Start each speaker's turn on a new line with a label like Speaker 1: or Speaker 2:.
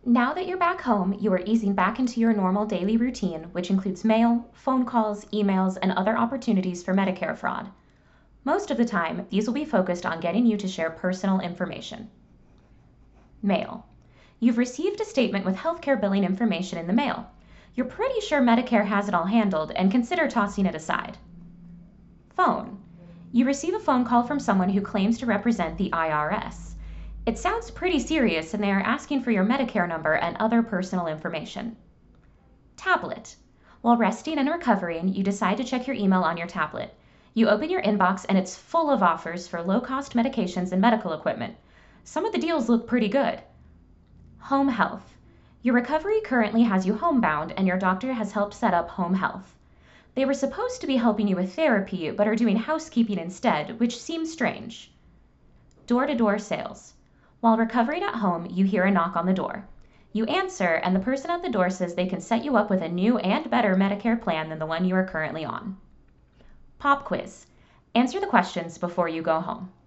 Speaker 1: Now that you're back home, you are easing back into your normal daily routine, which includes mail, phone calls, emails, and other opportunities for Medicare fraud. Most of the time, these will be focused on getting you to share personal information. Mail. You've received a statement with healthcare billing information in the mail. You're pretty sure Medicare has it all handled and consider tossing it aside. Phone. You receive a phone call from someone who claims to represent the IRS. It sounds pretty serious and they are asking for your Medicare number and other personal information. Tablet. While resting and recovering, you decide to check your email on your tablet. You open your inbox and it's full of offers for low-cost medications and medical equipment. Some of the deals look pretty good. Home health. Your recovery currently has you homebound and your doctor has helped set up home health. They were supposed to be helping you with therapy, but are doing housekeeping instead, which seems strange. Door-to-door sales. While recovering at home, you hear a knock on the door. You answer, and the person at the door says they can set you up with a new and better Medicare plan than the one you are currently on. Pop quiz. Answer the questions before you go home.